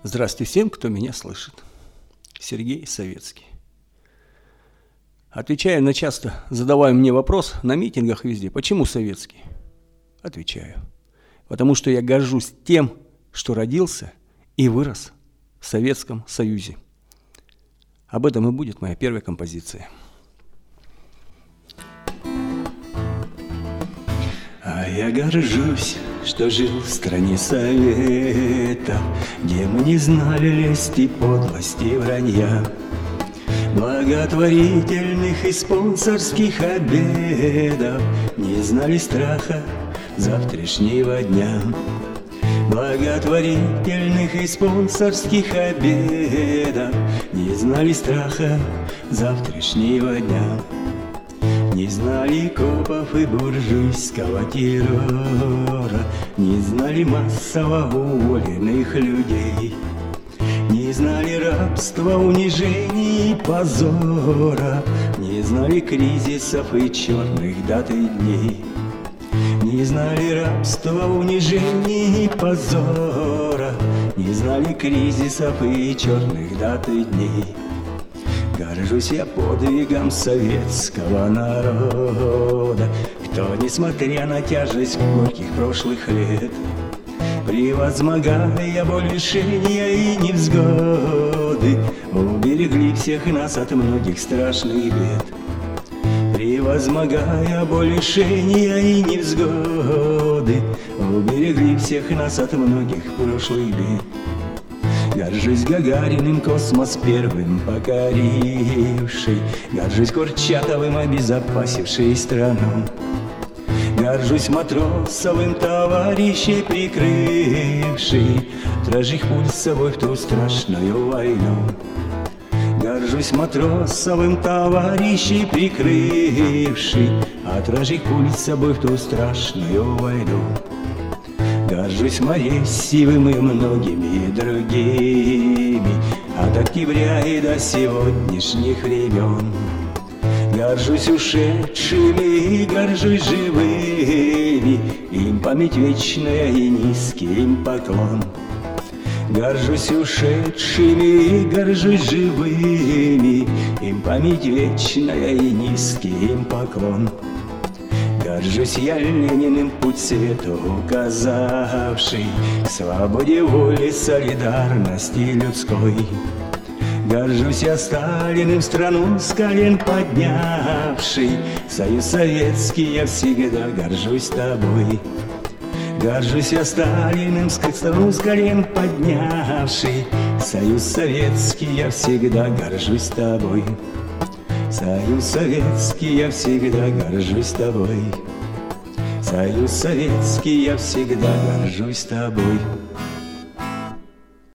Здравствуйте всем, кто меня слышит. Сергей Советский. Отвечая на часто задаваемый мне вопрос на митингах везде, почему советский? Отвечаю. Потому что я горжусь тем, что родился и вырос в Советском Союзе. Об этом и будет моя первая композиция. А я горжусь, что жил в стране Советов, где мы не знали лести, подлости, вранья, благотворительных и спонсорских обедов, не знали страха завтрашнего дня. Благотворительных и спонсорских обедов, не знали страха завтрашнего дня. Не знали копов и буржуйского террора, не знали массово уволенных людей, не знали рабства, унижений и позора, не знали кризисов и черных дат и дней, не знали рабства, унижений и позора, не знали кризисов и черных дат и дней. Горжусь я подвигом советского народа, кто, несмотря на тяжесть горьких прошлых лет, превозмогая боль, лишения и невзгоды, уберегли всех нас от многих страшных бед. Превозмогая боль, лишения и невзгоды, уберегли всех нас от многих прошлых бед. Горжусь Гагариным, космос первым покоривший, горжусь Курчатовым, обезопасивший страну, горжусь Матросовым, товарищей прикрывший, отражих пуль с собой в ту страшную войну. Горжусь Матросовым, товарищей прикрывший, отражих пуль с собой в ту страшную войну. Горжусь Моресьевым и многими другими, от октября и до сегодняшних времен. Горжусь ушедшими и горжусь живыми, им память вечная и низкий им поклон. Горжусь ушедшими и горжусь живыми, им память вечная и низкий им поклон. Горжусь я Лениным, путь свету указавший, к свободе, воле, солидарности людской. Горжусь я Сталиным, страну с колен поднявший, Союз Советский я всегда горжусь тобой. Горжусь я Сталиным, страну с колен поднявший, Союз Советский я всегда горжусь тобой. Союз Советский, я всегда горжусь тобой. Союз Советский, я всегда горжусь тобой.